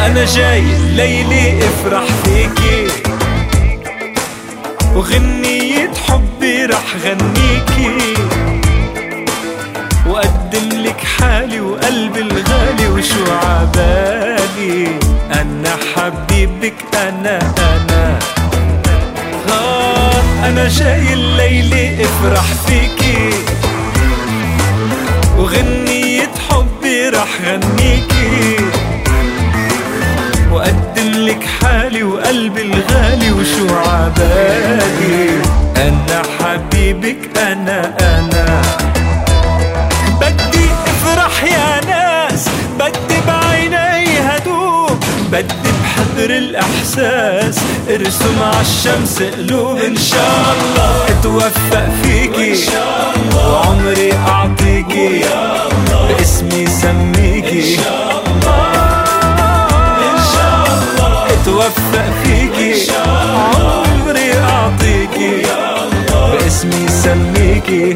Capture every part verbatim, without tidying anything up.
أنا جاي ليلي افرح فيكي، وغنية حبي رح غنيكي، وقدم لك حالي وقلبي الغالي وشو عبالي. أنا حبيبك أنا أنا آه أنا جاي الليلة افرح فيكي، وغنية حبي رح غنيكي، وقدم لك حالي وقلبي الغالي وشو عبالي. أنا حبيبك أنا أنا بدي افرح يا ناس، بدي بعيني هدوء، بدي بحضر الإحساس ارسم عالشمس قلوب. إن شاء الله اتوفق فيكي وعمري أعطيكي، باسمي سميكي اتوفق فيكي، عمري أعطيكي، باسمي سميكي.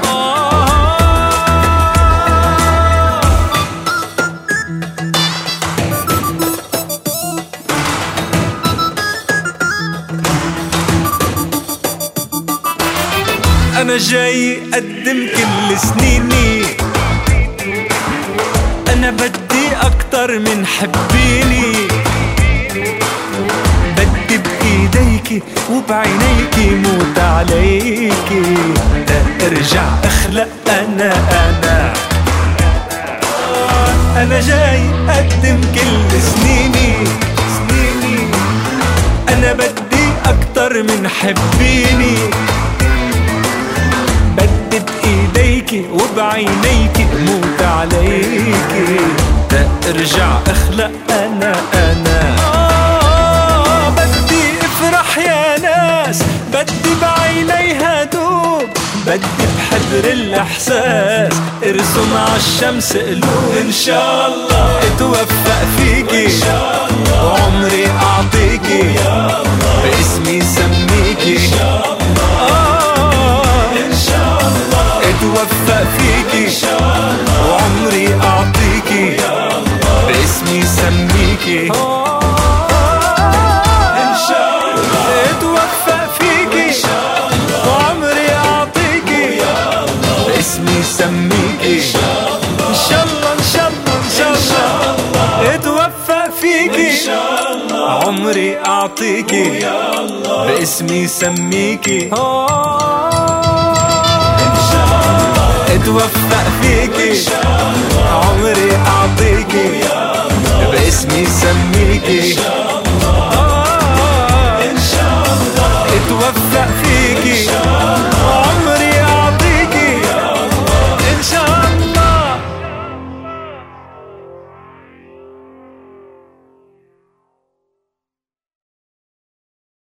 أنا جاي أقدم كل سنيني، أنا بدي أكتر من حبيني، بدي بإيديكي وبعينيكي موت عليكي، ارجع أخلق أنا أنا أنا جاي أقدم كل سنيني سنيني، أنا بدي أكتر من حبيني، بدي بإيديكي وبعينيكي موت عليكي، ارجع أخلق أنا أنا آه بدي افرح يا ناس، بدي بعيني هدوب، بدي بحضر الإحساس ارسم عالشمس قلوب. إن شاء الله اتوفق فيكي وعمري أعطيكي، باسمي سميكي اتوفق فيكي وعمري أعطيكي، باسمي سميكي إن شاء الله اتوفق فيكي وعمري أعطيكي، باسمي سميكي إن شاء الله إن شاء الله إن شاء الله اتوفق فيكي عمري أعطيكي، باسمي سميكي اتوفق فيكي